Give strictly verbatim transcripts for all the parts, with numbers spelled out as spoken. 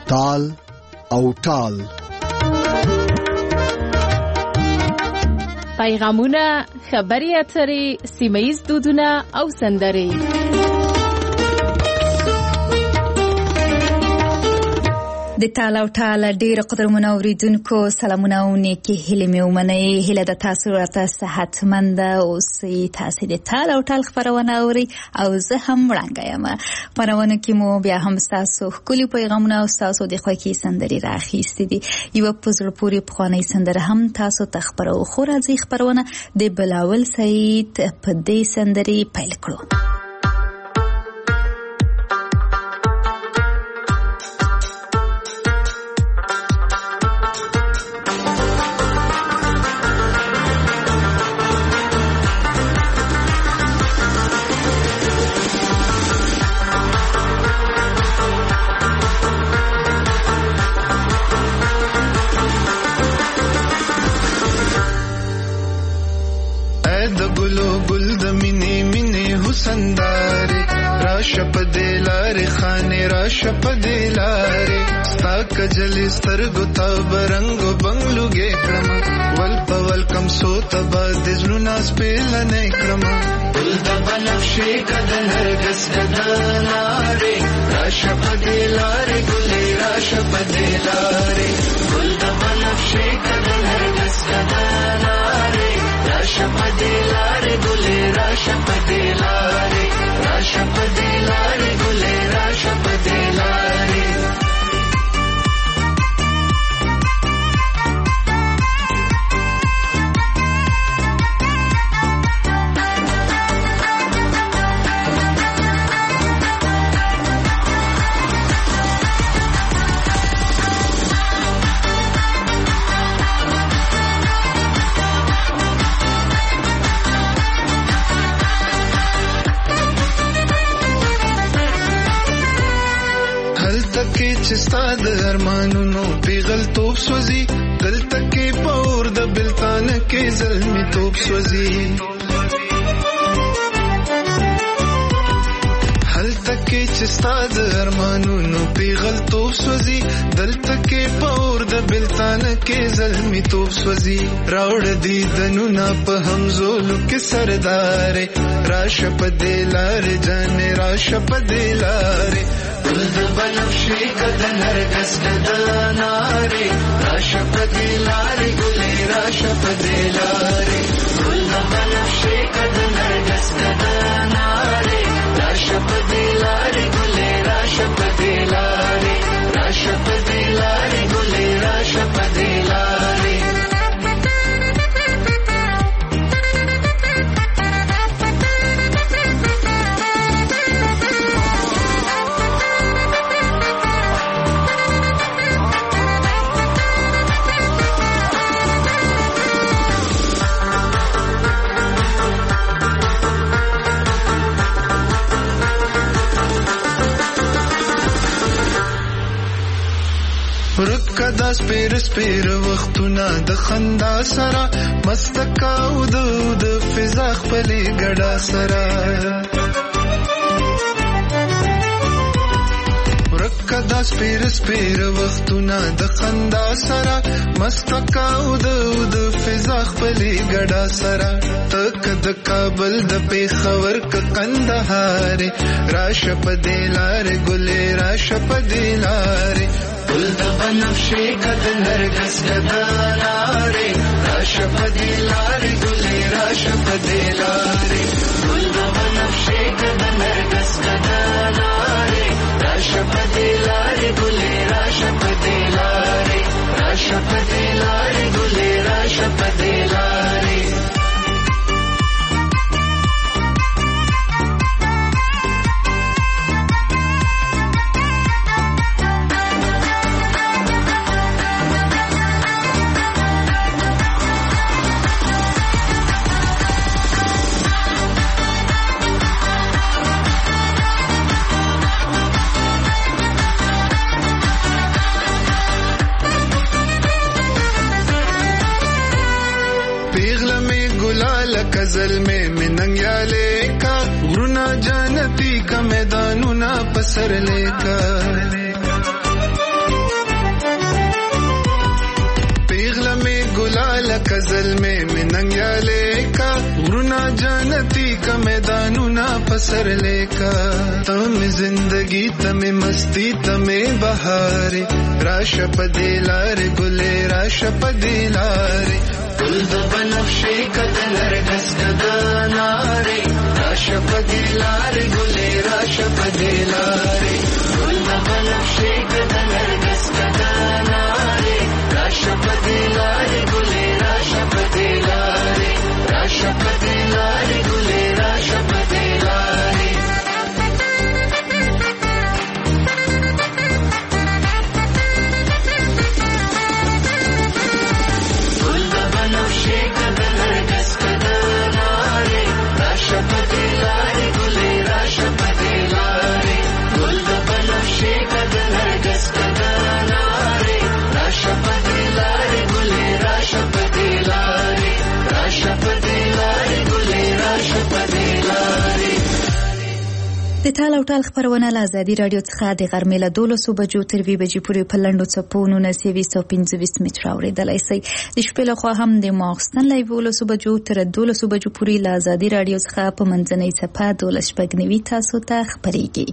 تال او ټال. پیغامونه، خبري اترې، سیمه‌ییز دودونه او سندرې. د تال او ټال ډېر قدرمنو اوریدونکو سلامونه او نیکې هیلې مې ومنئ. هیله د تاسو راته صحتمند اوسئ. تاسو د تال او ټال خبرونه اورئ او زه هم وړاندې یم. خبرونه کې مو بیا هم تاسو ښکلي پیغامونه او تاسو د خوښۍ سندرې راخیستې دي. یو په زړه پورې پخوانۍ سندره هم تاسو ته خبرو. خو راځي خبرونه د بلاول سعید په دې سندرې پیل کړو. کجلی سترګو تا برنګو بنگلوګې کړم ول په ول کم سو تبا د زړونو سپېل نه کړم ول د بنفشې کدن هرګس کدنارې راشه په دې لارې ګلې راشه په دې لارې ول د بنفشې کدن هرګس کدنارې راشه په دې لارې ګلې راشه په دې لارې راشه په دې لارې ګلې راشه په دې لارې. چې ستاد ارمانونو پیغل توپ سوزي دلته کې پور د بلتان کې زلمی توپ سوزي هلته کې چې ستاد ارمانونو پیغل توپ سوزي دلته کې پور د بلتان کې زلمی توپ سوزي راوړ دي دنونه په همزولو کې سردارې راشه په دې لارې جانې راشه په دې لارې ول د بنفشې کدن هرګس کدنارې راشه په دې لارې ګلې راشه په دې لارې ول د بنفشې کدن هرګس کدنارې راشه په دې لارې ګلې راشه په دې لارې راشه په دې لارې ګلې راشه په دې لارې. کدا سپیر سپیر وختونه د خندا سره مستکا او د فضا خپلې ګډا سره ورکدا سپیر سپیر وختونه د خندا سره مستکا او د فضا خپلې ګډا سره تک د کابل د پیښور ک کندهار راشه په دې لارې ګلې راشه په دې لارې ول د بنفشې کدن هرګس کدنارې راشه په دې لارې ګلې راشه په دې لارې ول د بنفشې کدن هرګس کدنارې راشه په دې لارې ګلې راشه په دې لارې راشه په دې لارې ګلې راشه په دې لارې. गजल में मिनंग्याले का गुरुना जानती का मैदानुना पसर लेकर दिल में मिनंग्या लेका गुना जानती का मैदानुना पसर लेका तम जिंदगी तमे मस्ती तमे बहारे राशपदे लारे गुले राशपदे लारे गुल द बनफ्शे कदलर गस कदनारे राशपदे लारे गुले राशपदे लारे गुल द बनफ्शे कदलर गस कदनारे राशपदे लारे गुले राशपदे लारे राशपदे लारे गुले राशपदे लारे गुल द बनफ्शे कदलर गस कदनारे राशपदे लारे गुले राशपदे लारे गुल द बनफ्शे कदलर गस कदनारे राशपदे लारे गुले राशपदे लारे राशपदे लारे गुले राशपदे लारे د ټال او ټال خبرونه له ازادي رادیو څخه د غرمې له دولسو بجو تر دوه بجې پورې په لنډو څپو نولس سوه او پنځه ویشت متره اورېدلی شئ. د شپې لخوا هم د ماخوستن له یولسو بجو تر دولسو بجو پورې له ازادي رادیو څخه په منځنۍ څپه دولس شپږ نوي تاسو ته خپرېږي.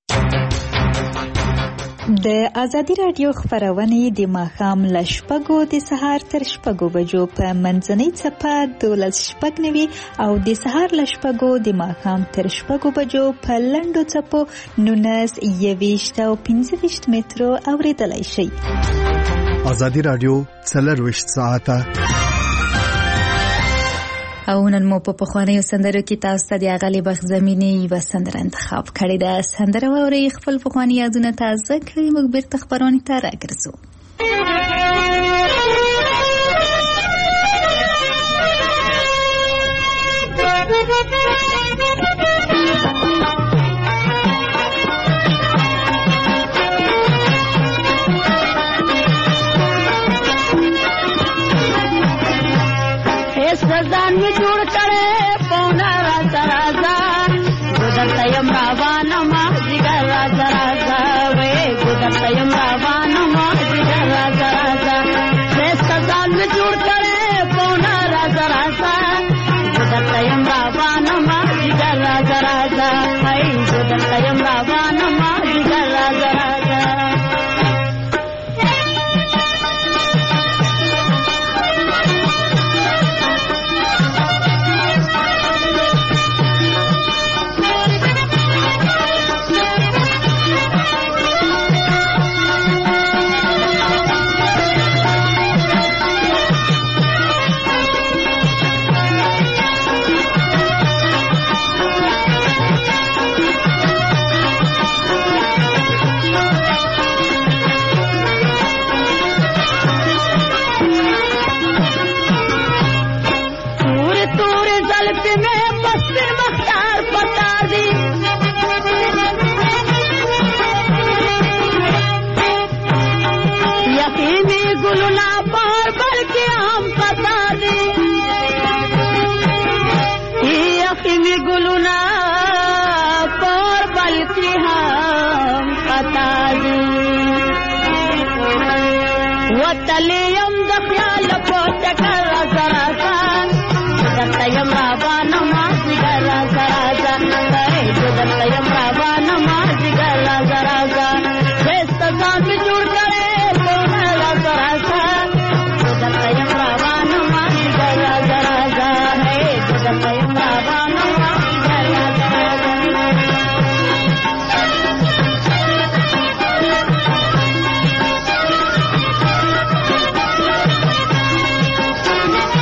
د ازادي رادیو خبرونه د ماښام له شپږو د سهار تر شپږو بجو په منځنۍ څپه دولس شپږ نوي او د سهار له شپږو د ماښام تر شپږو بجو په لنډو څپو نولس یویشت او پنځه ویشت مترو اورېدلی شئ. ازادي رادیو څلرویشت ساعته او نن مو په پخوانیو سندرو کې تاسو ته د اغلی بخت زمینی یوه سندره انتخاب کړې ده. سندره واورئ، خپل پخواني یادونه تازه کړئ، موږ بیرته خپرونې ته راګرځو. ځان می جوړ کړې پونا راځه راځه ګدرته یم روانه ما جګر راځه راځه وې ګدرته یم روانه ما جګر راځه راځه ځان می جوړ کړې پونا راځه راځه ګدرته یم روانه ما جګر راځه راځه وې ګدرته یم روانه ما جګر راځه راځه وتلیم د خیال په ټکر راځه راځه درته یم روانه ما جګر راځه راځه درته یم روانه ما جګر راځه راځه دسته ځان مې جوړ کړې پونا راځه راځه درته یم روانه ما جګر راځه راځه درته یم روانه ما جګر راځه راځه Thank you.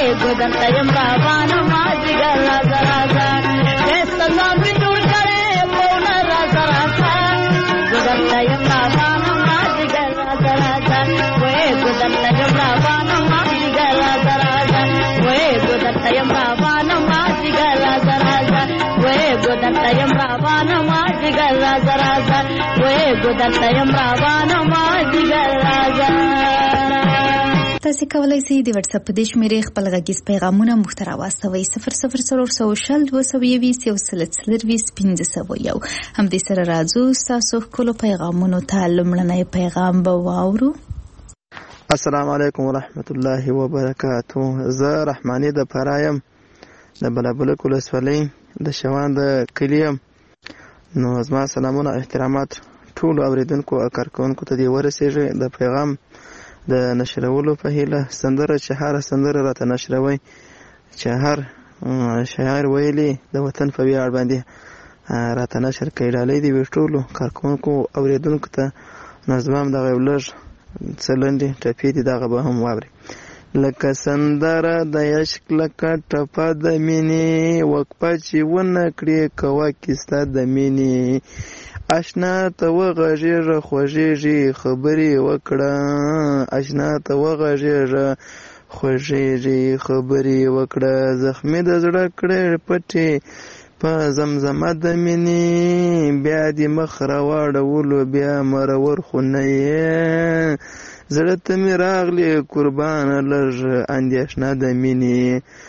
ګودرته یم روانه مازدیګر راځه راځه ښایسته ځان مې جوړ کړی پونه راځه راځه ګودرته یم روانه مازدیګر راځه راځه وې ګودرته یم روانه مازدیګر راځه راځه وې ګودرته یم روانه مازدیګر راځه راځه وې ګودرته یم روانه مازدیګر راځه راځه وې ګودرته یم روانه مازدیګر راځه. تاسو کولای شئ د واتس اپ د شمیرې خپل غږیز پیغامونه موږ ته راواستوئ صفر صفر څلور سوه شل دوه سوه یویشت یو سل څلرویشت پنځه سوه یو. همدې سره راځو ستاسو ښکلو پیغامونو ته. لومړنی پیغام به واورو. السلام علیکم ورحمت الله وبرکاتو. زه رحماني د پرایم د بلابلک ولسوالۍ د شوان د کلي یم. نو زما سلامونه احترامات ټولو اوریدونکو او کارکوونکو ته دې ورسېږي. د پیغام د نشرولو په هیله سندره چې هره سندره راته نشروي چې هر شاعر ویلي د وطن په ویاړ باندې راته نشر کوي. ډالۍ دې وي ټولو کارکوونکو اوریدونکو ته. نو زما هم دغه یو لږ څه لنډې ټپې دي دغه به هم واورئ. لکه سندره د عشق لکه ټپه د مینې وقفه چې ونه کړې کوه کیسه د مینې اشنا ته وغږېږه خوږېږي خبرې وکړه اشنا ته وغږېږه خوږېږي خبرې وکړه زخمي د زړه کړې پټې په زمزمه د مینې بیا دې مخ راواړولو بیا مرور خو نه یې زړه ته مې راغلې قربانه لږ اندېښنه د مینې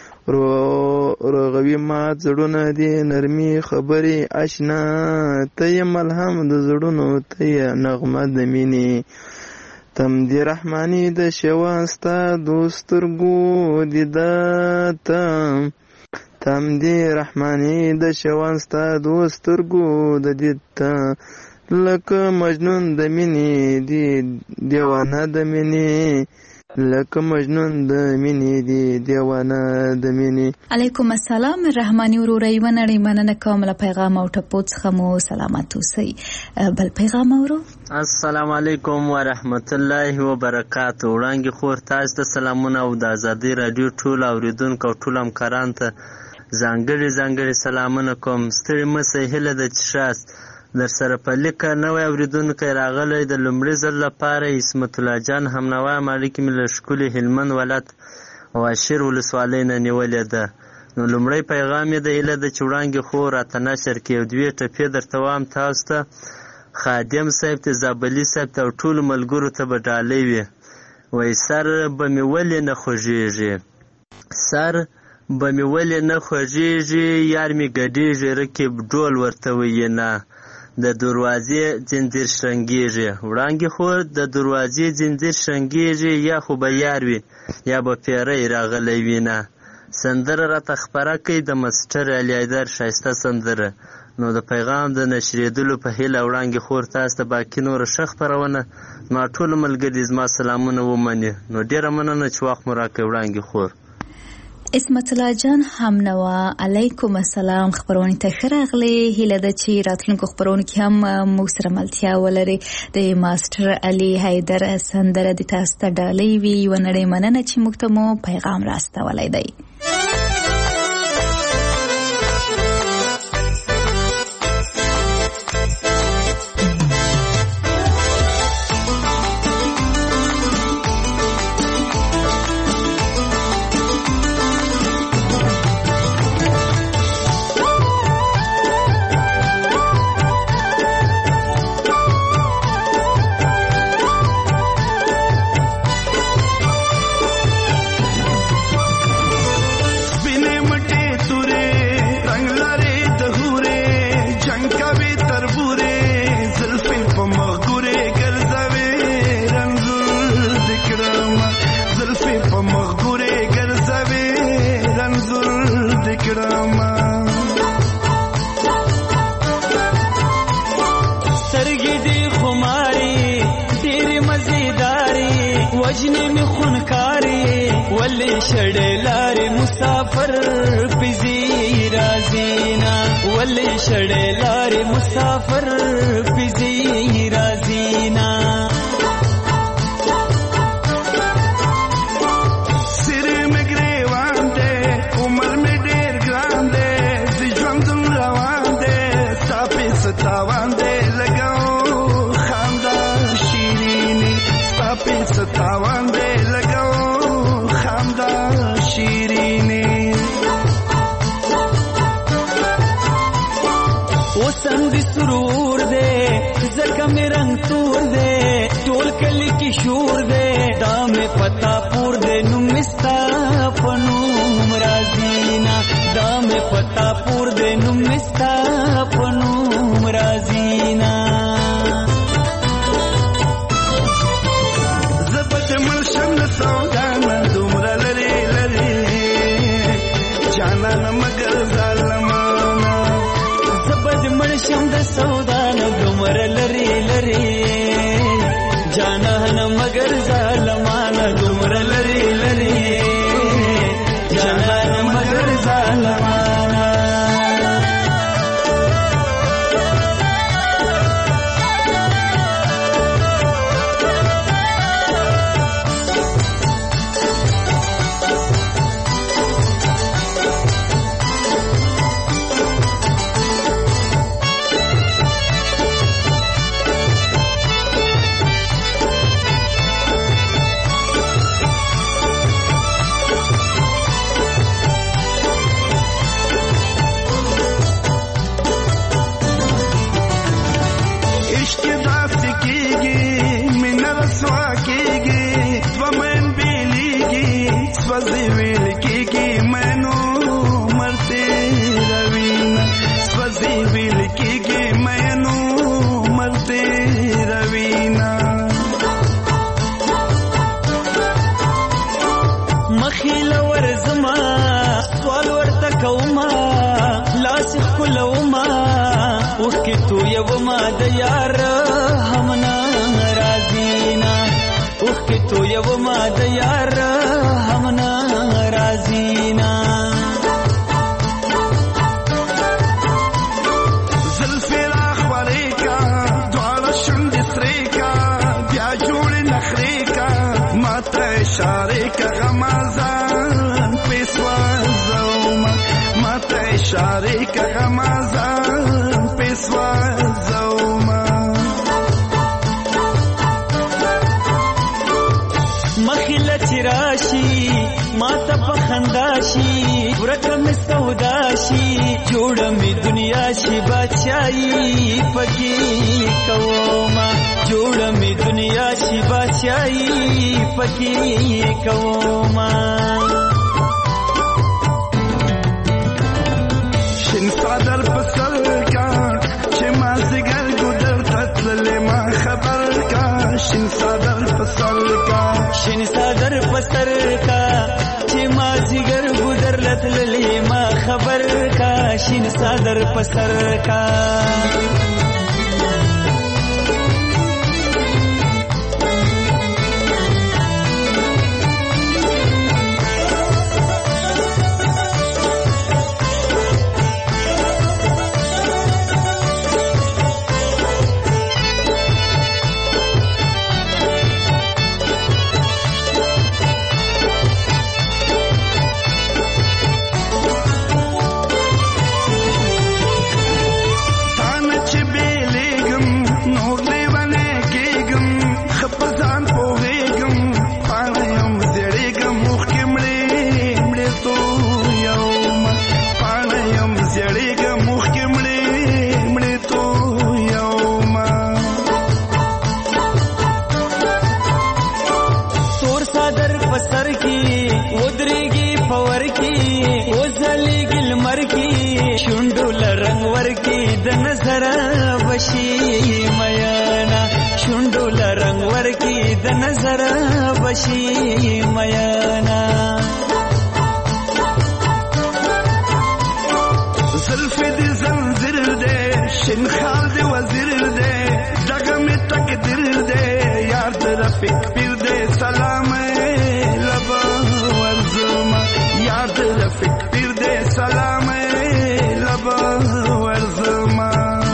روغوي مات زړونه دي نرمي خبرې اشنا ته یې ملهم د زړونو ته یې نغمه د مینې تم دې رحماني د شوان ستا دوسترګو دیده تم تم دې رحماني د شوان ستا دوسترګو د دیده لکه مجنون د مینې دی دیوانه د مینې لکه مجنون د مینې دی دیوانه د مینې. علیکم السلام رحماني وروره یوه نړۍ مننه کوم له پیغام او ټپو څخه مو سلامت اوسئ. بل پیغام اورو. السلام علیکم ورحمت الله وبرکاتو. وړاندې خور تاسو ته سلامونه او د ازادي راډیو ټول اوریدونکو او ټول همکارانو ته ځانګړي ځانګړي سلامونه کوم. ستړي مه شئ، هیله ده چې ښاست. در سره په لیکه نوی اوریدونکی راغلی د لومړي ځل لپاره عصمت الله جان همنوا مالک مې له ښکلي هلمند ولایت واشیر ولسوالۍ نه نیولې ده. نو لومړی پیغام یې د هیله ده چې وړاندې خو راته نشر کړي او دوې ټپې درته وایم تاسو ته. خادم صاحب ته زابلي صاحب ته او ټولو ملګرو ته به ډالۍ وي. وایي سر به مې ولې نه خوږېږي سر به مې ولې نه خوږېږي یار مې ګډېږي رقیب ډول ورته ویي نه د دروازې ځنځیر شرنګېږي. وړانګې خور د دروازې ځنځیر شرنګېږي یا خو به یار وي یا به پیری راغلی وي نه. سندره راته خپره کوي د مسټر علي حیدر ښایسته سندره. نو د پیغام د نشرېدلو په هیله وړانګې خور تاسو ته باقي نوره ښه خپرونه زما ټولو ملګري زما سلامونه ومني. نو ډېره مننه چې وخت مو راکوي وړانګې خور. عصمت الله جان همنوا علیکم السلام خبرونه ته ښه راغلې. هیله ده چې راتلونکو خبرونه کې هم موږ سره ملتیا ولري. د ماسټر علي حیدر سندره د تاسو ته ډالۍ وي. یوه نړۍ مننه چې موږ ته مو پیغام راستولی دی. وجنی می خونکاری ولی شړې لارې مسافر پزی رازینا ولی شړې لارې مسافر پزی رازینا سر مګریوان حسن دی سرور دے زکه می رنگ تور دے ټول کلی کی شور دے دا می پتا پور دے نو مستا پنوم رازینا دا می پتا پور دے نو مستا پنوم رازینا زبد ملشم سودانا دومره لری لری جانان مگر ظالمانا زبد ملشم د سودانا دومره لری لری جانان مگر ظالمانا دومره لری لری جانان مگر ظالمانا تو یو ما د یار همنا رازینا اوخ کی تو یو ما د یار همنا رازینا زلفی راخوری کا دوار شند سری کا بیا جوڑ نخری کا ماتا اشاره کا غمازان پیسوا زوما ماتا اشاره کا غمازان پیسوا زوما مخیله چراشی ماتا پخنداشی ورکم سوداشی جوڑا می دنیا شی بادشاہی پکی کوما جوڑا می دنیا شی بادشاہی پکی کوما شن صادر پسر کا چما زگر گدر تطل ما خبر کا شن صادر پسر کا شن صادر پسر کا چما زگر گدر لطل ما خبر کا شن صادر پسر کا نظر بشی میانا زلف دی زنزیر دے شن خال دی وزیر دے جگم تقدیر دے یار رفیق پیر دے سلام لبا ورزما یار رفیق پیر دے سلام لبا ورزما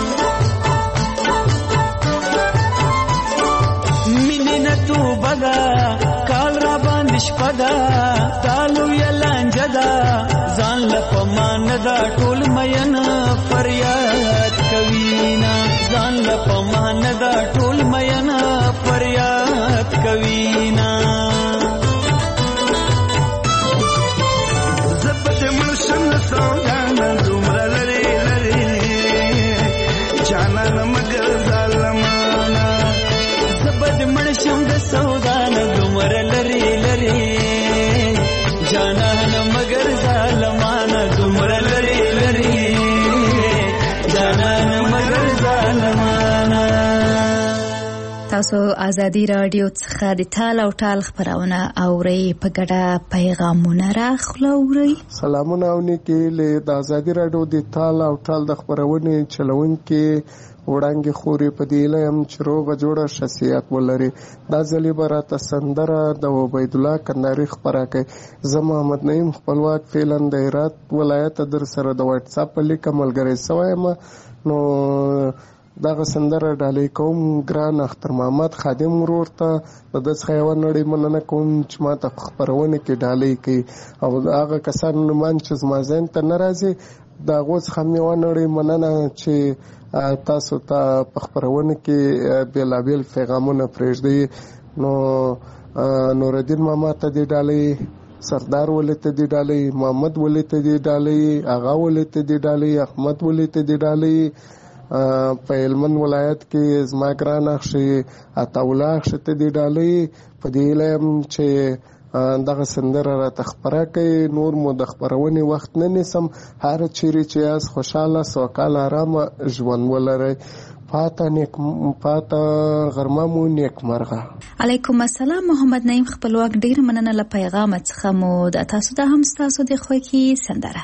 تو بدا کال را باندې شپدا تالو یلانجدا ځان لپمان دا ټول مین فریاد کوینا ځان تاسو ازادي رادیو څخه د تال او ټال خبرونه اورئ په ګډه پیغامونه راخلورئ. سلامونه او نیکی له د ازادي رادیو د تال او ټال د خبرونه چلونکي وړاندې خوري په دی لیم چې روغه جوړه شخصیت ولري. دا ځلې به راته سندره د عبید الله کندهاري خپره کوي. زه محمد نعیم خپلواک فعلا د هرات ولایت در سره د واتس اپ په لیکه ملګری سوی یم. نو دغه سندره ډالۍ کوم ګران اختر محمد خادم ورور ته د ده څخه یوه نړۍ مننه کوم چې ما ته په خپرونه کې ډالۍ کوي او هغه کسان نومان چې زما ذهن ته نه راځي د هغو څخه هم یوه نړۍ مننه چې تاسو ته په خپرونه کې بېلابېل پیغامونه پرېږدئ. نو نورالدین ماما ته دې ډالۍ، سردار ولې ته دې ډالۍ، محمد ولې ته دې ډالۍ، آغا ولې ته دې ډالۍ، احمد ولې ته دې ډالۍ. په هلمند ولایت کې زما ګران اخښي عطاالله اخښي ته دې ډالۍ. په دې هیله یم چې دغه سندره راته خپره کوي. نور مو د خپرونې وخت نه نیسم. هر چیرې چې یاست خوشحاله سوکاله ارامه ژوند ولرئ. پاته نیک پاته غرمه مو نیک مرغه. علیکم السلام محمد نعیم خپلواک ډیر مننه له پیغام څخه مو د تاسو د هم تاسو د خوښي سندره.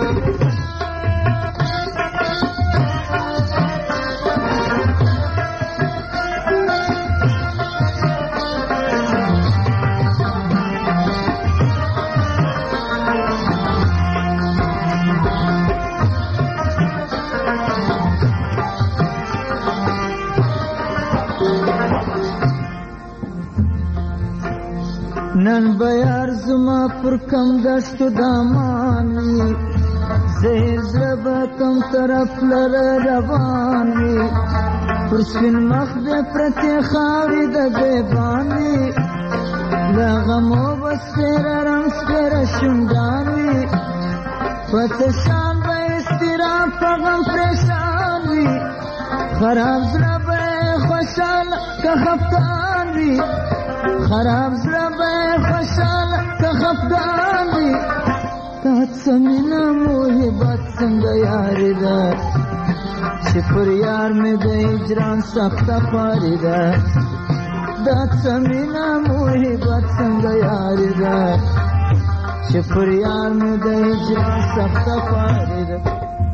نن بیار زما پر کم دشتو دامانی زهر زربا کم طرف لر روانی پر سپین مخ بے پرتی خاوری دا بیبانی لغمو بس پیر رنگ سپیر شندانی فتشان با استرام فغم پریشانی خراب زربا خوشال که خفتانی خراب زربا خوشال که خفگان دی تات سمینا محبت سنگ یاری دا چه پر یار میں دا اجران سخت خواری دا تات سمینا محبت سنگ یاری دا چه پر یار میں دا اجران سخت خواری دا.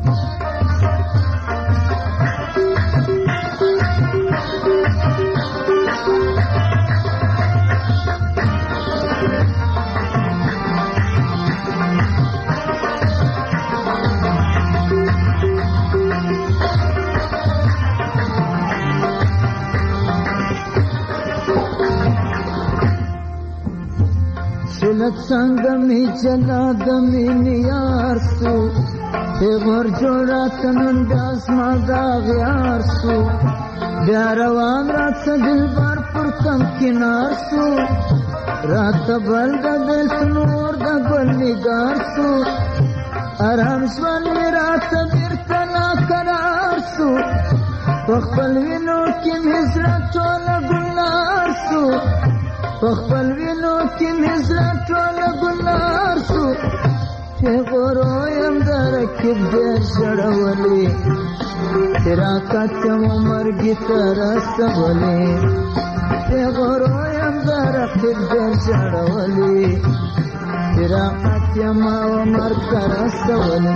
چلت سنگمی چلا دمی نیار سو پیغور جوڑا تنن داس مادا غیار سو بیاروان رات سا دل بار پر کم کنار سو رات بل دا دل سنور دا گل نگار سو ارام شوانی رات بیرتنا قرار سو پخپل وینو کی مزرا چولا گلار سو پخپل وینو کی مزرا چولا گلار سو پیغورویم درکب دیر شڑولی تیرا کتم مرگی ترس ولی پیغورویم درکب دیر شڑولی تیرا کتم مرگ ترس ولی.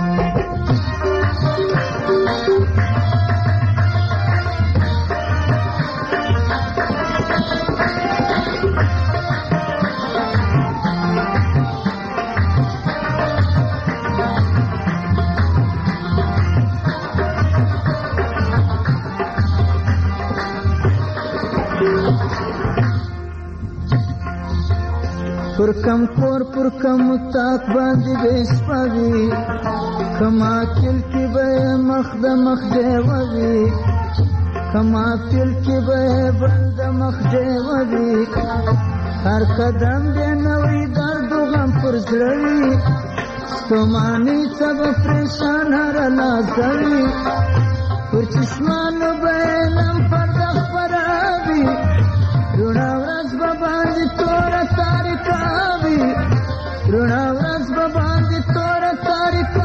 پر کم کور پر کم تاک باندې بشپوي کما کل کی به مخ د مخ دیوي کما کل کی به بند مخ دیوي هر قدم دې نوې درد غم پر زړوي ستوماني سب پریشان هر نازوي پر چشمانو به نم پر د خبرابي رونا ورځ به باندې تور تاریکاوي رونا ورځ به باندې تور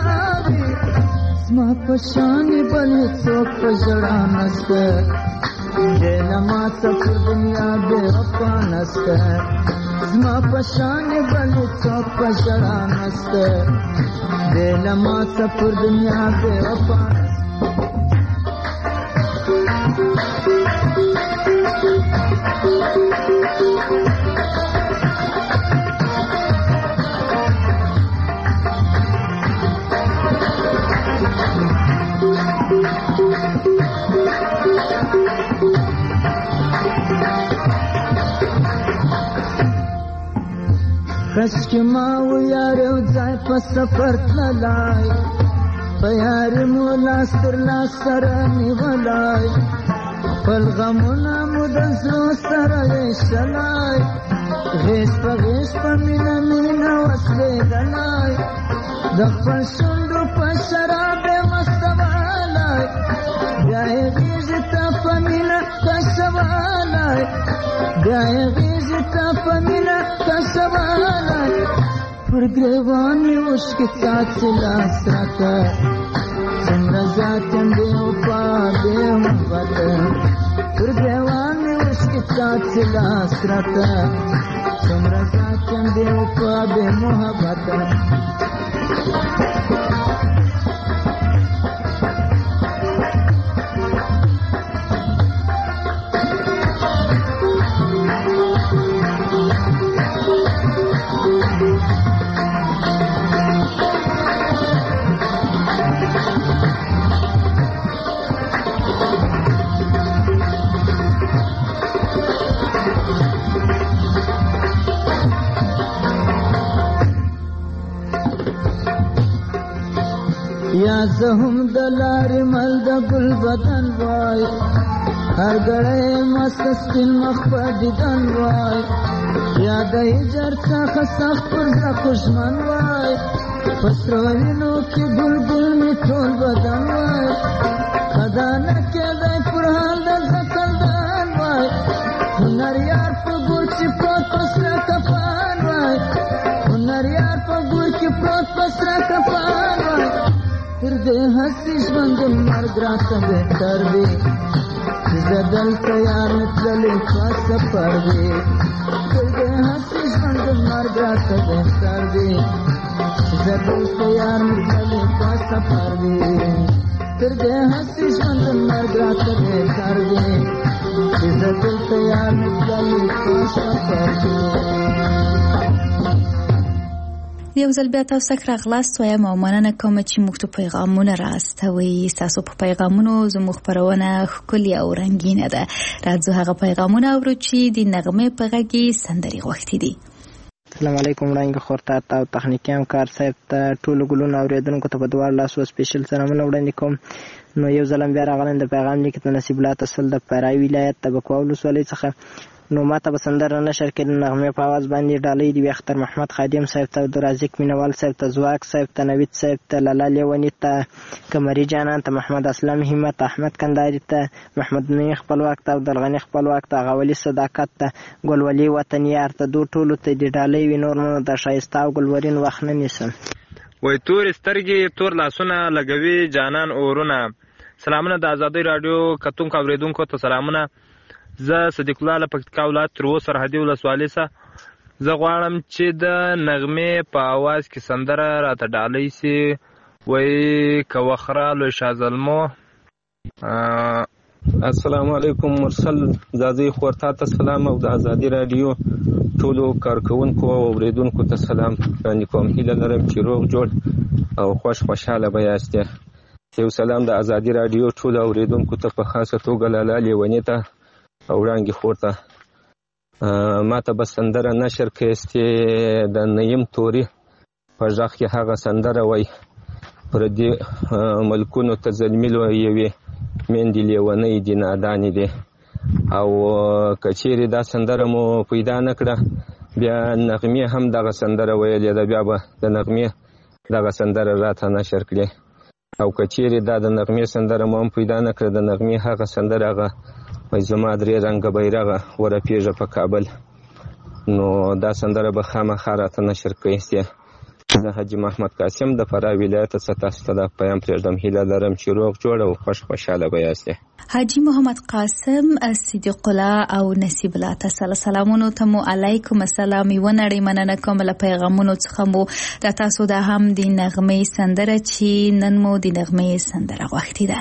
تاریکاوي زما په شان بل څوک په ژړا نشته دل ما سفر دنیا بے وفا نسته زما پشان بل څوک پشړا نسته دل ما سفر دنیا بے وفا کشک ما و یارو ځای په سفر تلای په یار مو لاس تر لاس سره نیولای خپل غمونه مو د زړه سره ویشتلای غیږ په غیږ په مینه مینه وسلېدلای د خپل شونډو په شراب یې مستولی بیا یې غېږې ته په مینه کشولی بیا یې غېږې ته په مینه کشولی پر ګریوان مې اوښکې څاڅي لاس راته څومره زیات یم بې وفا بې محبته پر ګریوان مې اوښکې څاڅي لاس راته څومره زیات یم بې وفا بې محبته یا زه هم د لارې مل د ګل بدن وای هر ګړی مست سپین مخ په دیدن وای یا د هجر څخه سخت پر زړه خوږمن وای په سرو وینو کې ګل ګل مې ټول بدن وای خدا نه کېدی پر حال د زړه کلدان وای هنر یار په ګور چې پروت په سره کفان وای هنر یار په ګور کې پروت په سره کفان وای تر دې هسې ژوند مرګ راته بهتر دی چې زه دلته یار مې تللی په سفر دی تر دې هسې ژوند مرګ راته بهتر دی چې زه دلته یار مې تللی په سفر دی تر دې هسې ژوند مرګ راته بهتر دی چې زه دلته یار مې تللی په سفر دی یو ځل بیا تاسو سره راغلاست وایم او مننه کوم چې موږ ته پیغامونه راستوي تاسو په پیغامونو زموږ خبرونه ښکلې او رنګینه ده راځو هغه پیغامونه اورو چې د نغمې په غږ کې سندرې غوښتي دي السلام علیکم وړاندې خورتا او تخنیکي همکار صاحب ته ټولو ګلونو اوریدونکو ته په دواړو لاسو سپیشل سلامونه وړاندې کوم نو یو ځل بیا راغلم د پیغام لیک ته نصیب الله تسل د پرای ولایت تبکوا ولسوالۍ څخه نو ماته به سندره نشر کې د نغمې په آواز باندې ډالۍ دی اختر محمد خادم صاحب ته د رازق مینوال صاحب ته زواک صاحب ته نوید صاحب ته لالا لیونی ته کمری جانان ته محمد اسلام همت احمد کنداری ته محمد نوی خپلواک ته عبدالغنی خپلواک ته غولی صداقت ته ګلولي وطنیار ته دو ټولو ته د ډالۍ وی نور مونږ د شایسته او ګلورین وخت نه نیسم وای تور سترګې تور لاسونه لګوي جانان اورونه سلامونه د آزادۍ رادیو کتونکو اوریدونکو ته سلامونه زه صدیق الله له پکتیکا ولایت تر اوسه سرحدي ولسوالۍ څخه زه غواړم چې د نغمې په اواز کې سندره راته ډالۍ سي وایي که وخره لوی شاه زلمو السلام علیکم مرسل زازی خورتا ته سلام او د آزادۍ رادیو ټولو کارکوونکو او اوریدونکو ته سلام وړاندې کوم هیله لرم چې روغ جوړ او خوش خوشحاله به یاستې یو سلام د آزادۍ رادیو ټولو اوریدونکو ته په خاصه توګه لالا لیوني ته او وړاندې خورته ما ته به سندره نشر کړې د نیم توري په غږ کې هغه سندره وای پردي ملکونو ته زلمیلو یوې میندې لیونۍ دي نادانې دي او که چیرې دا سندره مو پیدا نه کړه بیا نغمې هم دغه سندره ویلې ده بیا به د نغمې دغه سندره راته نشر کړې او که چیرې دا د نغمې سندره مو هم پیدا نه کړه د نغمې هغه سندره هغه وای زما درې رنګه بیرغه ورپېږه په کابل نو دا سندره به خامخا راته نشر کړې زه حاجي محمد قاسم د فراه ولایت څخه تاسو ته د پیام پرېږدم. هیله لرم چې روغ جوړ او خوش خوشاله به یاست. حاجی محمد قاسم، صدیق الله او نصیب الله، تاسو سلامونه ته مو علیکم السلام. یو نړۍ مننه کوم له پیغامونو څخه مو د تاسو د هم د نغمې سندره چې نن مو د نغمې سندره غوښتې ده.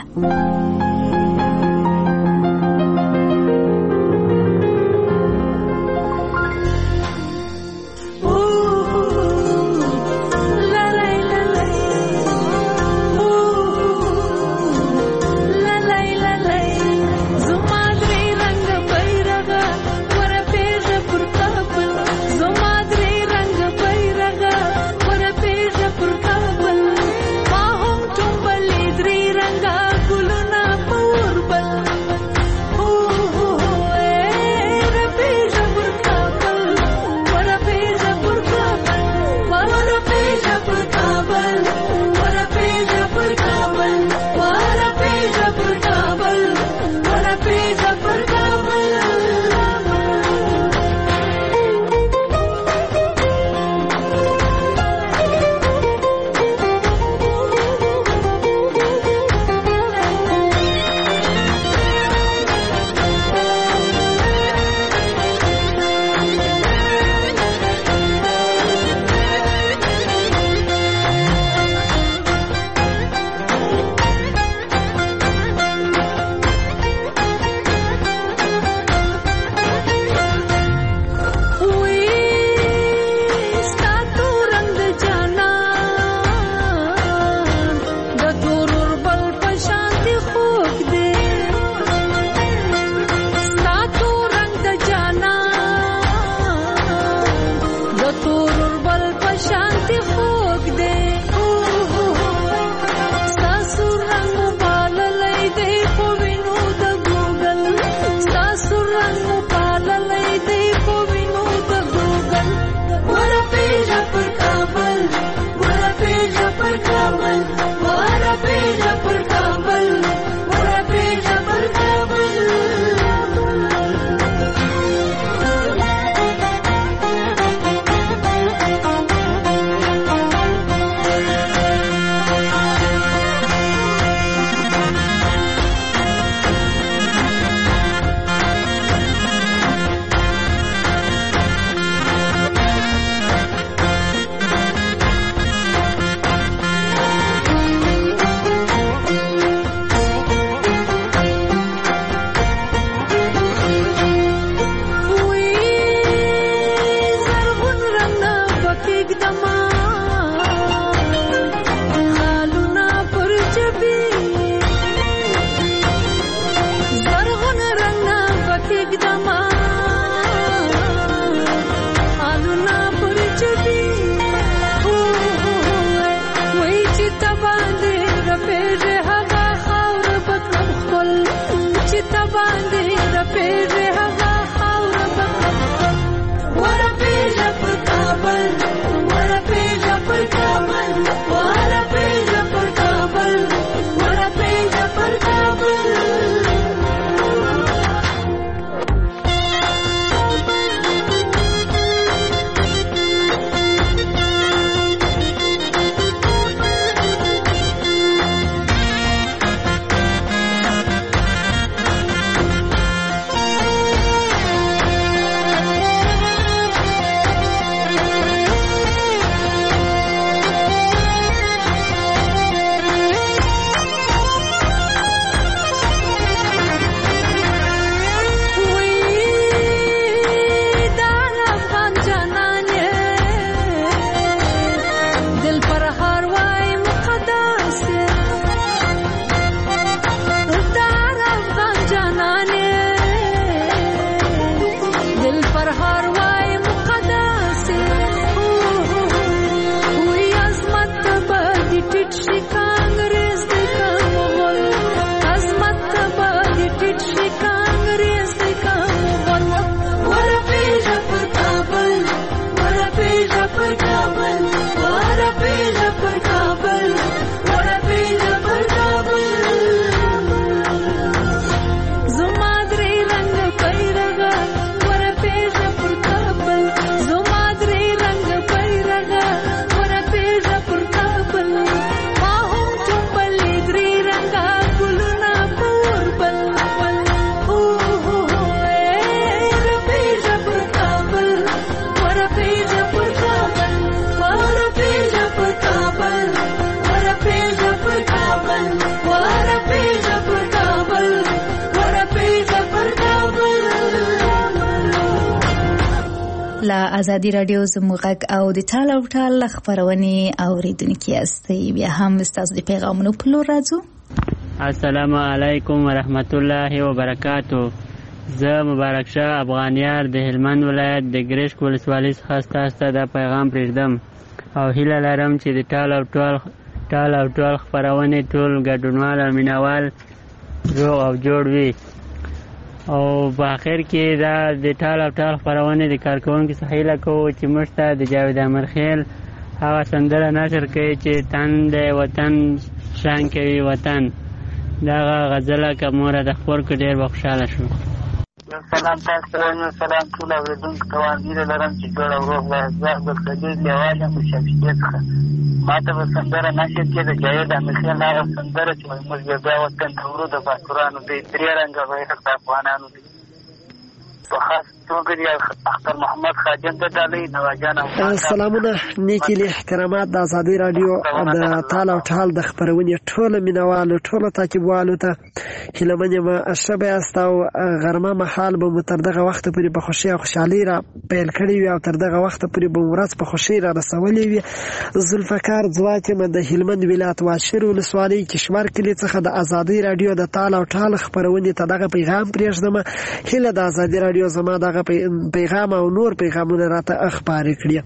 ازادي رادیو زموږ غږ او د ټال او ټال خبرونه اوریدونکو یاستئ. بیا هم ستاسو د پیغامونو په لور راځو. السلام علیکم ورحمت الله وبرکاتو. زه مبارک شاه افغانیار د هلمند ولایت د ګرشک ولسوالۍ څخه تاسو ته دا پیغام پرېږدم او هیله لرم چې د ټال او ټال ټال او ټال خبرونه ټول ګډونوال او مینوال روغ او جوړ وي. او په اخر کې دا د ټال او ټال خبرونه د کارکونکو څخه هیله کوو چې موږ ته د جاوید امرخیل هغه سندره نشر کوي چې تن د وطن شان کوي وطن. دغه غزله که موره د خپور کې ډېر به خوشحاله شو. سلام تاسو ته سلام ټول اورېدونکو ته وړاندې لرم چې جوړ او روغ وایاست. زه عبدالقدیر لیوال یم له شمشدې څخه. ما ته به سندره نشر کې د جاوید امرخیل هغه سندره چې موږ بیا وطن ته ورو د باتورانو دی درې رنګه بیرغ د افغانانو دی. په خاص توګه د اختر محمد خاجن ته ډالۍ نواجان او سلامونه نیکی له احترامات د ازادي رادیو د ټال او ټال د خبرونې ټول مینوالو ټول تعقیبوالو ته هیله منې ما شبه است او غرمه محال به تر دغه وخت پورې په خوشي او خوشحالي را پیل کړی وي او تر دغه وخت پورې به ورځ په خوشي را رسولې وي. ذوالفقار ځواک م د هلمند ولایت واشر ولسوالۍ کشمر کلی څخه د ازادي رادیو د ټال او ټال خبرونې ته دغه پیغام پرېږدم. هیله د ازادي رادیو زما دغه پیغام او نور پیغامونه راته اخبار کړی.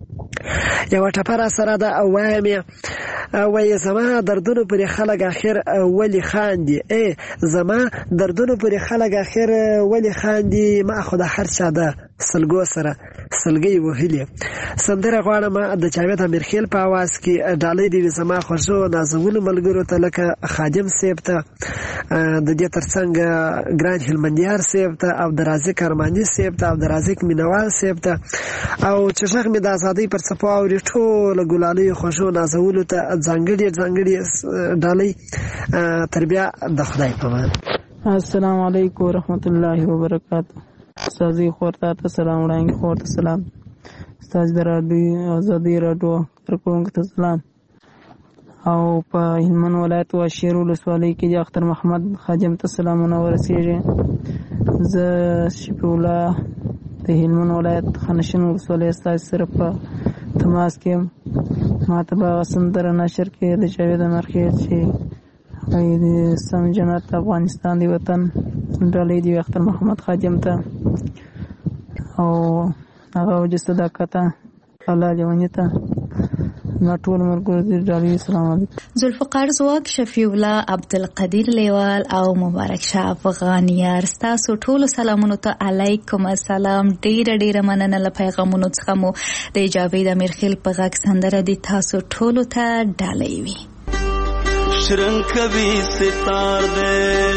یو ټپره سره دا وایم وای زما دردونو پر خلک اخر ولی خاندي ای زما دردونو پر خلک اخر ولی خاندي ما خو د هر چا ده سلګو سره سلګي وهلي. سندره غواړم د جاوید امرخیل په आवाज کې ډالۍ دی زما خوشو نازول ملګرو ته لکه خادم صاحب ته د دې ترڅنګ ګران هلمندیار صاحب ته او د رازق ارماني صاحب ته او د رازق مینوال صاحب ته او چې شغ می د ازادۍ پر صفه او ټول ګلالي خوشو نازول ته ځانګړي ځانګړي ډالۍ تربیه د خدای په امان. السلام علیکم ورحمت الله وبرکاتہ. استاذي خورتا ته سلام وړاندې خورتا سلام. استاد د رادیو ازادي رادیو کارکونکو ته سلام. او په هلمند ولایت واشیر ولسوالۍ کې د اختر محمد خاجم ته سلامونه ورسیږي. زه شفیع الله د هلمند ولایت خانشین ولسوالۍ استاد سره په تماس کې ما ته به سندره نشر کې د جاوید امرخیل چې د سم جنت افغانستان دی وطن ډالۍ دی اختر محمد خاجم ته او هغه وجه صداقت الله لیونی ته ما ټول ملګرو دې ډالۍ. السلام علیکم. ذوالفقار زواک شفیع الله عبدالقدیر لیوال او مبارک شاه افغانیار ستاسو ټول سلامونو ته علیکم السلام. ډیره ډیره مننه له پیغامونو څخه مو د جاوید امرخیل په غږ سندره دي تاسو ټول ته ډالۍ وي. شرنگ کبھی ستار دے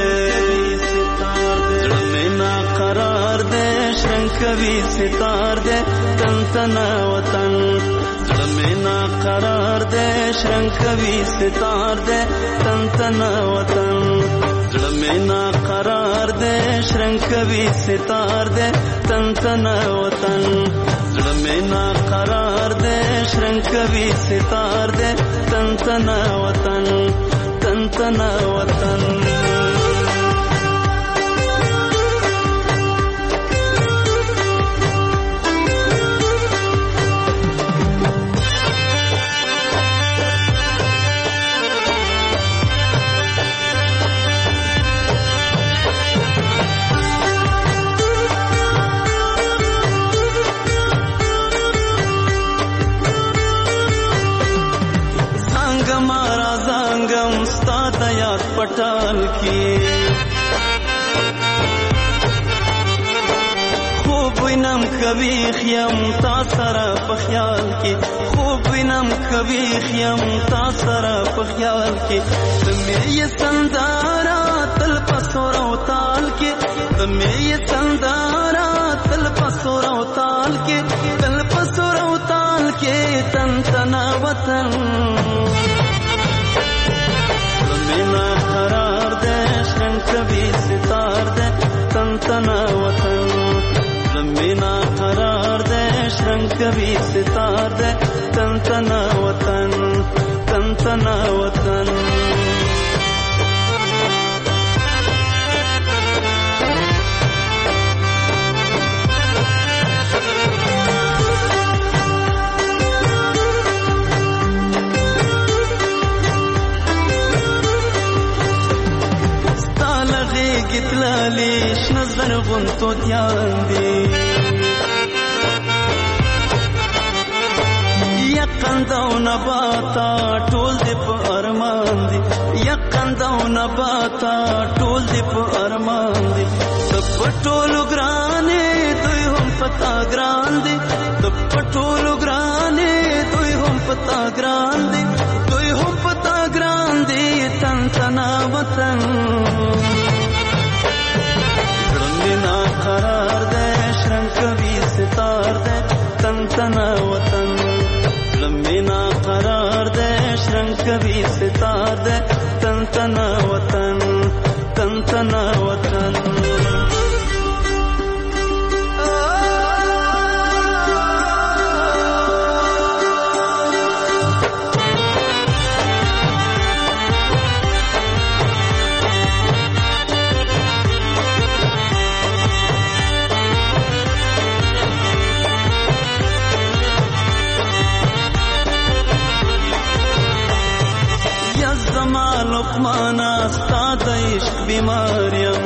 زړه مې نا قرار دے شرنگ کبھی ستار دے تن تنا وطن زړه مې نا قرار دے شرنگ کبھی ستار دے تن تنا وطن زړه مې نا قرار دے شرنگ کبھی ستار دے تن تنا وطن زړه مې نا قرار دے شرنگ کبھی ستار دے تن تنا وطن تن تنا وطن. پټال کې خوب وینم کوي خیم تا سره په خیال کې خوب وینم کوي خیم تا سره په خیال کې تمې سندارا تل پسور او تال کې تمې سندارا تل پسور او تال کې تل پسور او تال کې تن تنا وطن مینا قرار دے شرنگ کبھی ستار دے تن تنا وطن مینا قرار دے شرنگ کبھی ستار دے تن تنا وطن تن تنا وطن. کې تللې شنه زرغون توتیان دي یقند او نباتا ټول دې په ارمان دي یقند او نباتا ټول دې په ارمان دي د پټولو ګرانې دوی هم پتا ګران دي د پټولو ګرانې دوی هم پتا ګران دي دوی هم پتا ګران دي تن تنا وطن ګرمنا قرار دې شرم کوي ستار دې تن تنا وطن لمبینا قرار دے شرنگ کبھی ستار دے تن تنا وطن تن تنا وطن لقمانا ستا د عشق بیماریم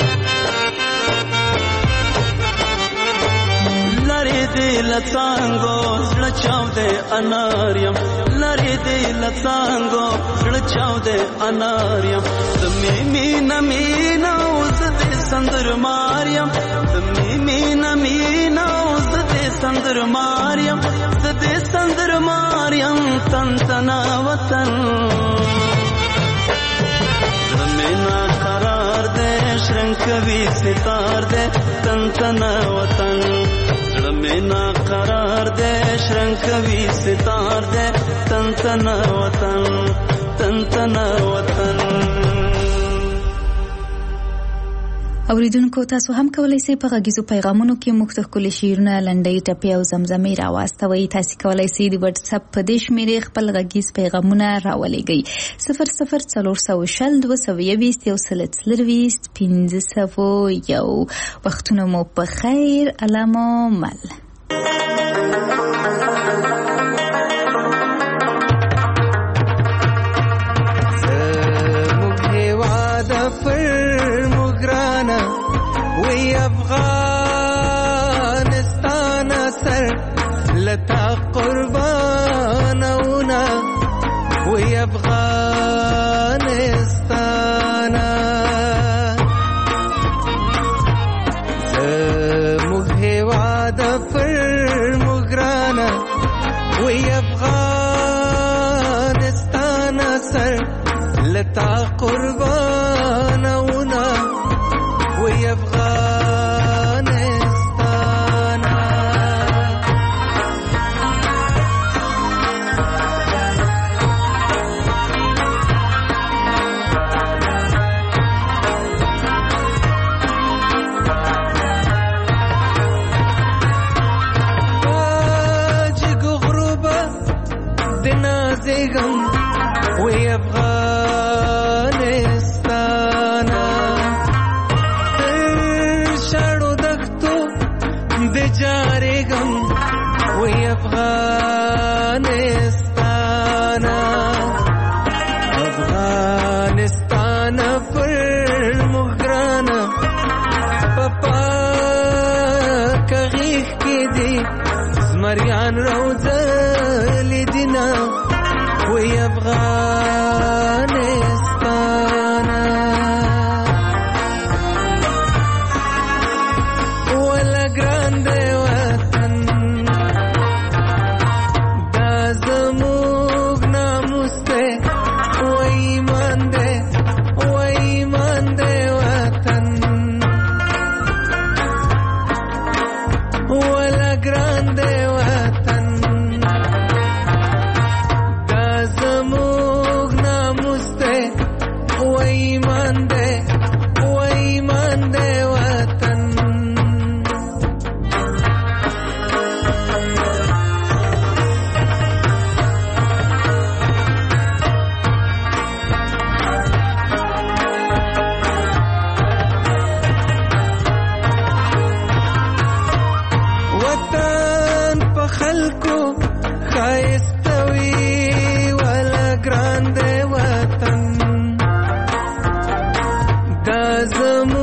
لری دی لڅانګو زړه چاو دې اناریم لری دی لڅانګو زړه چاو دې اناریم د میمی نمینا اوس دې سندر ماریم د میمی نمینا اوس دې سندر ماریم دې سندر ماریم تن تنا وطن مینا قرار دے شرنگ کبھی ستار دے تن تنا وطن مینا قرار دے شرنگ کبھی ستار دے تن تنا وطن تن تنا وطن اوریدونکو تاسو هم کولای شئ په غږیزو پیغامونو کې مختلف شعرونه لنډۍ ټپې او زمزمې راواستوئ تاسو کولای شئ د واتس اپ په دې شمیرې خپل غږیز پیغامونه راولېږئ صفر صفر څلور سوه شل دوه سوه یویشت یو سل څلرویشت پنځه سوه یو وختونه مو په خیر علامو مل افغانستان سر لتا قربانونا وی افغانستان زموږ هیواد پر مګرانا وی افغانستان سر لتا قربانونا وی افغان وی افغانستان شړو دښتو د جارېږم وی افغانستان افغانستان پر موږ ګرانه په پاکه غېږ کې دي زمریان روزلي دینه وی افغانستان ولا ګران دی وطن دا زموږ ناموس دی وی ایمان دی وی ایمان دی وطن ولا ګران دی وطن زموږ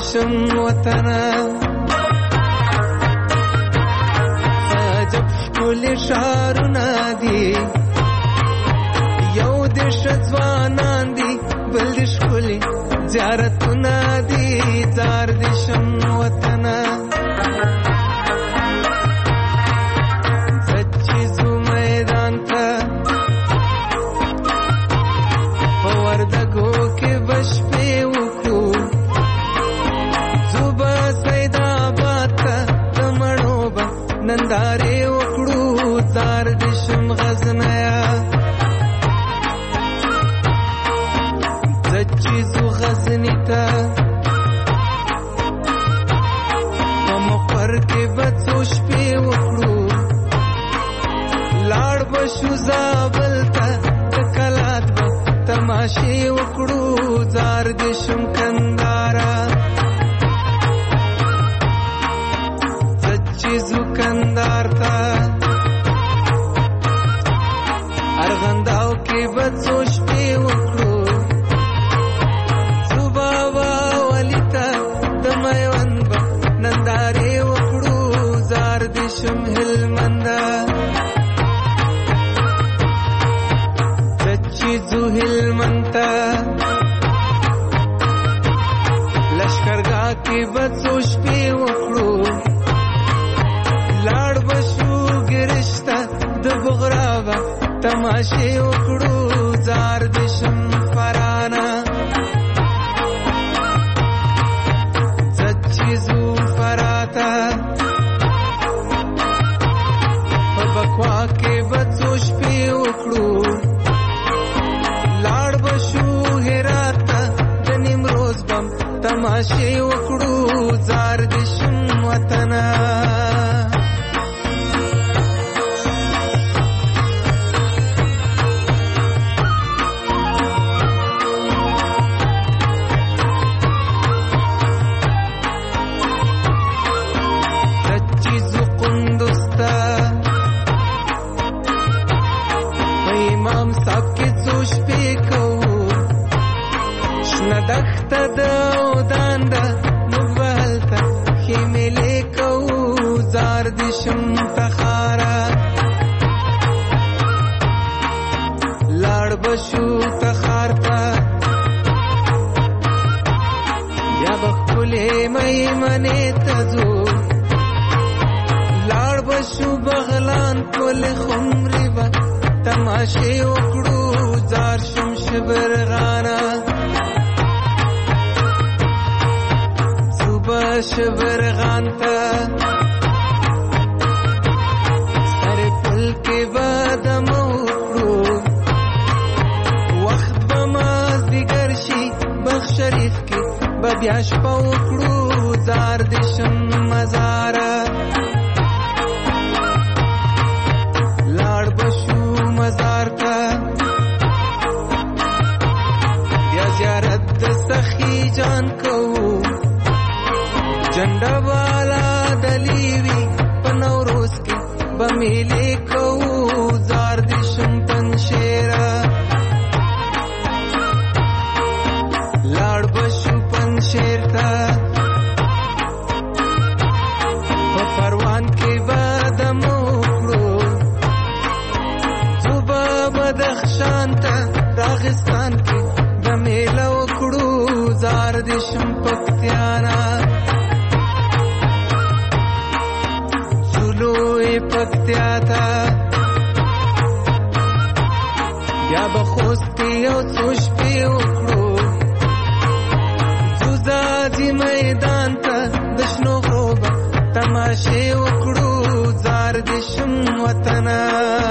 دشم وطنه عجب ښکلي ښارونه دي یو دېرش ځوانان دي بل دې ښکلي زیارتونه دي زار دشم وطنه زه ځو میدان ته په وردګو کې به شپې وکړو ځو به سیدآباد ته د مڼو به نندارې وکړو زار دشم غزنیه زه چې ځو غزني ته په مقر کې به څو شپې وکړو لاړ به شو زابل ته د کلات به تماشې وکړو زار دشم کندهاره زه چې ځو کندهار ته ارغنداو کې به څو شپې وکړو ځو بابا ولي ته د میوند به نندارې وکړو زار دشم هلمنده زه چې ځو هلمند ته لشکرګاه کې به څو شپې وکړو لاړ به شو ګرش ته د بغرا به تماشې وکړو زار دشم فرانه زه چې ځو فراه ته په بکوا کې به څو شپې وکړو لاړ به شو هرات ته د نیمروز به تماشې وکړو زار دشم وطنه دښته د اودان ده موږ به هلته خیمې کوو زار دشم تخاره لاړ به شو تخار ته بیا به ښکلې میمنې ته ځو لاړ به شو بغلان پل خمرې به تماشې وکړو زار شم شبرغانه شبرغان ته سر پل کې به دمه وکړو وخت به مازدیګر شي بخت شریف کې به بیا شپه وکړو زار دشم مزاره لاړ به شو مزار ته بیا زیارت د سخي جان کوو جنډه والا دلیوی په نوروز کې به میلې کوو زار دشم پنشیره لاړ به شو پنشیر ته په پروان کې به دمه وکړو ځو به بدخشان ته راغستان کې به میله وکړو زار دشم پکتیانا پکتیا تا بیا به خوست کې یو څو شپې وکړو ځو ځاځي میدان ته د شنو غرو به تماشې وکړو زار دشم وطنه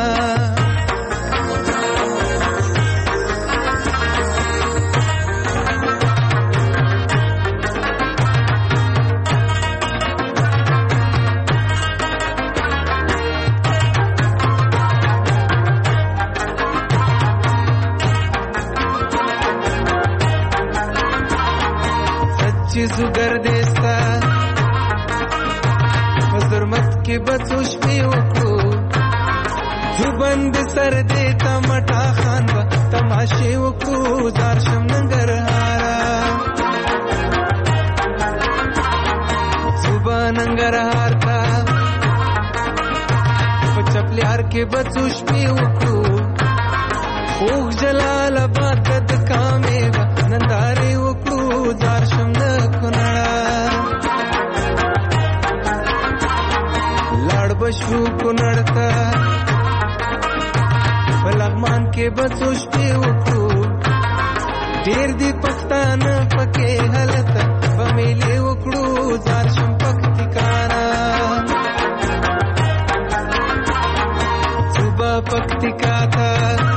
چیزو گردستا حضرمت کې بڅو شپې وکړو جو بند سر دیتا مټا خان با تماشې وکړو زار شم ننګرهارا ننګرهار ته په چپلیار کې بڅو شپې وکړو خوږ جلال آباد د کامې به نندارې وکړو زار شم د کونړه لاړ به شو کونړ ته په لغمان کې بڅو شپې وکړو ډېر دي پښتانه پکې هلته به میلې وکړو زار شم پکتیکانا صوبه پکتیکا ته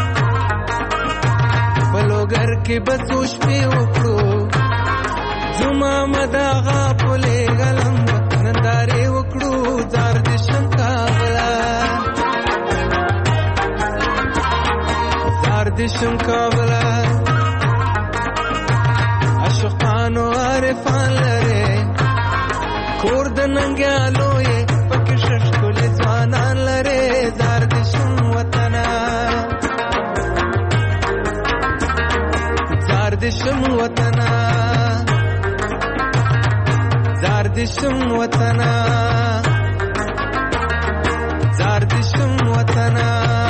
په لوګر کې بڅو شپې وکړو زما مداغه پلې غلم نندارې وکړو زار دې شم کابله زار دې شم کابله اشوقانو عارفان لره کور د ننګیالو یې پکې ششکلې ځوانان لره زار دې شم وطنه زار دې شم وطنه زار دې شم وطنه زار دې شم وطنه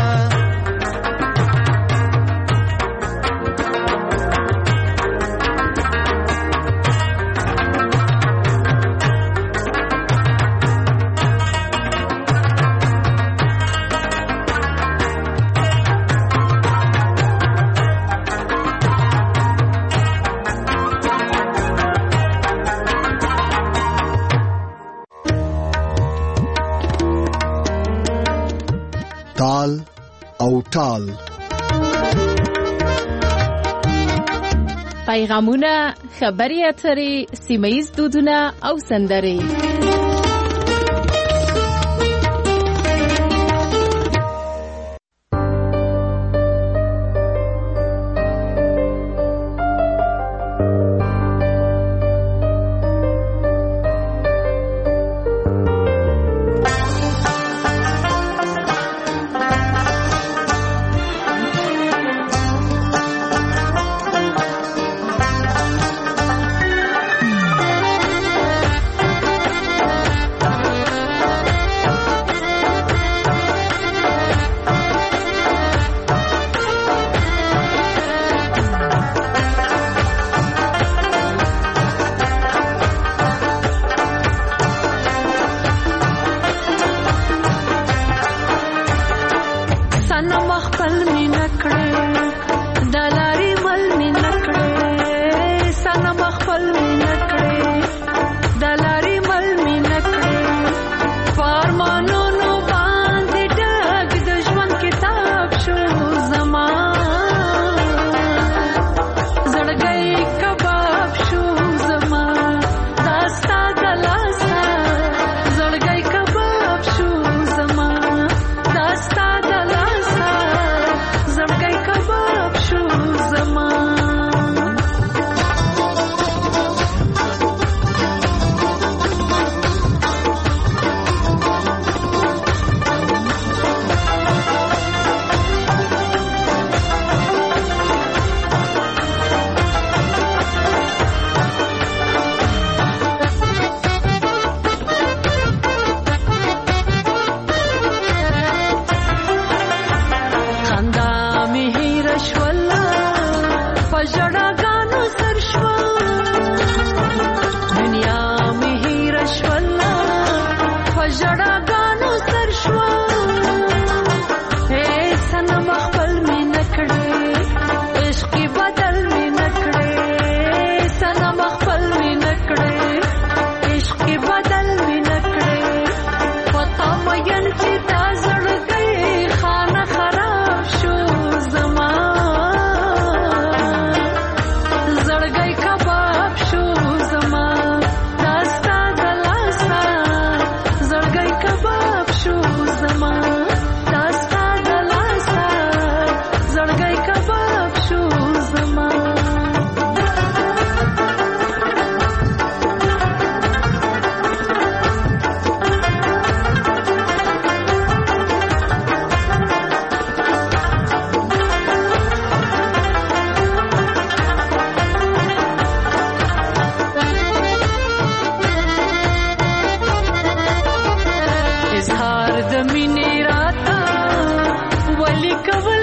تال او ټال پیغامونه، خبري اترې، سیمه‌ییز دودونه او سندرې. د مینې راته ولي کول